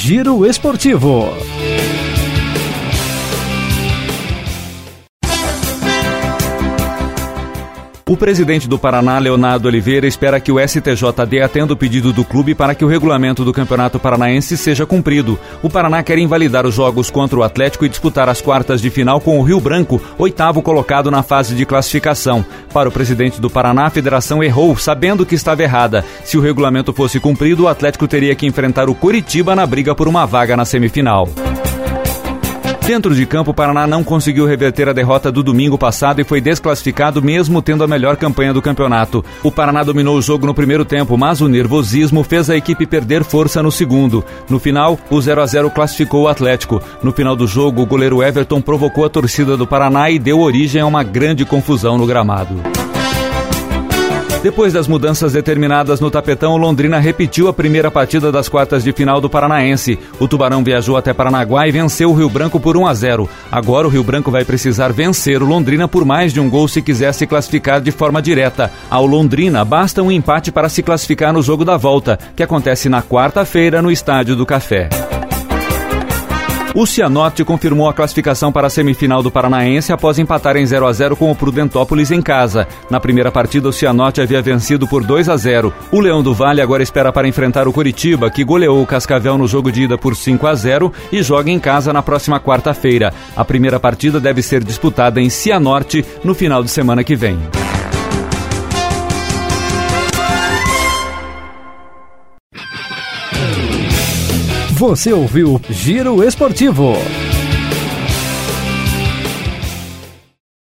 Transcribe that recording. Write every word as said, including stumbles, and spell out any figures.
Giro Esportivo. O presidente do Paraná, Leonardo Oliveira, espera que o S T J D atenda o pedido do clube para que o regulamento do Campeonato Paranaense seja cumprido. O Paraná quer invalidar os jogos contra o Atlético e disputar as quartas de final com o Rio Branco, oitavo colocado na fase de classificação. Para o presidente do Paraná, a federação errou, sabendo que estava errada. Se o regulamento fosse cumprido, o Atlético teria que enfrentar o Coritiba na briga por uma vaga na semifinal. Dentro de campo, o Paraná não conseguiu reverter a derrota do domingo passado e foi desclassificado mesmo tendo a melhor campanha do campeonato. O Paraná dominou o jogo no primeiro tempo, mas o nervosismo fez a equipe perder força no segundo. No final, o zero a zero classificou o Atlético. No final do jogo, o goleiro Everton provocou a torcida do Paraná e deu origem a uma grande confusão no gramado. Depois das mudanças determinadas no tapetão, o Londrina repetiu a primeira partida das quartas de final do Paranaense. O Tubarão viajou até Paranaguá e venceu o Rio Branco por um a zero. Agora o Rio Branco vai precisar vencer o Londrina por mais de um gol se quiser se classificar de forma direta. Ao Londrina, basta um empate para se classificar no jogo da volta, que acontece na quarta-feira no Estádio do Café. O Cianorte confirmou a classificação para a semifinal do Paranaense após empatar em zero a zero com o Prudentópolis em casa. Na primeira partida, o Cianorte havia vencido por dois a zero. O Leão do Vale agora espera para enfrentar o Coritiba, que goleou o Cascavel no jogo de ida por cinco a zero e joga em casa na próxima quarta-feira. A primeira partida deve ser disputada em Cianorte no final de semana que vem. Você ouviu Giro Esportivo.